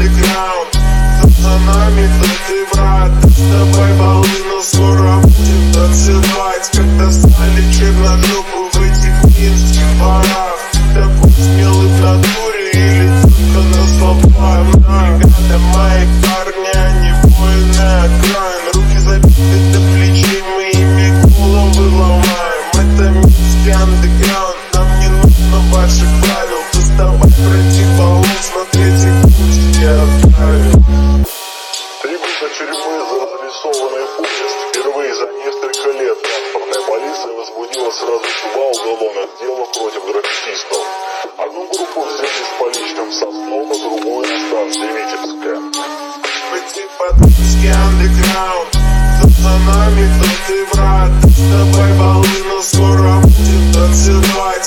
андеграунд. Кто за нами, тот и враг. С тобой балы, но скоро будем танцевать. Когда стали черножопы в этих минских барах. Такой смелый в натуре или только на словах? Бригада мои парни, они воины окраин. Руки забиты до плечей, мы ими головы ломаем. Это минский андеграунд, нам не нужно ваших правил. Доставай противолос, на третий путь я отправил. Требуется тюрьмы за разрисованный поезд. Впервые за несколько лет транспортная полиция возбудила сразу 2 уголовных дела против граффитистов. Одну группу взяли с поличным составом, а другую на станции Витебская. Мы типа минский андеграунд. Кто за нами, тот и враг. С тобой балы, но скоро будем танцевать.